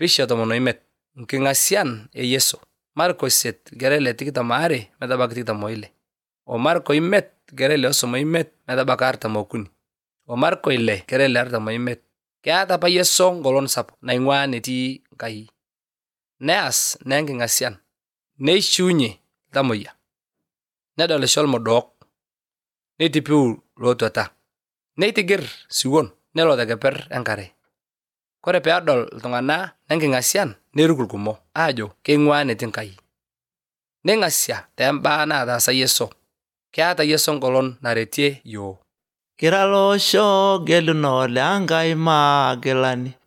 Pisha 15 nking'asian e Yesu. Marko 7:22 metabaiki 26. O Marko 5:35 metabaiki 43. O Marko 6:45. Keata apa Yesu ngolon sapuk naing'ua netii Enkai. Neas naa enking'asian, neishiunye iltamoyia, nedolisho ilmodook, neitipiu lootuata, neitigir siwuon, nelo tekeper enkare. Kore peedol iltung'ana enking'asian neruku irkumok aajo keing'ua netii Enkai. Neing'asia tembaa naataasa Yesu. Keata Yesu ngolon naretie yiok. Kira loosho geluno le Enkai maagilani.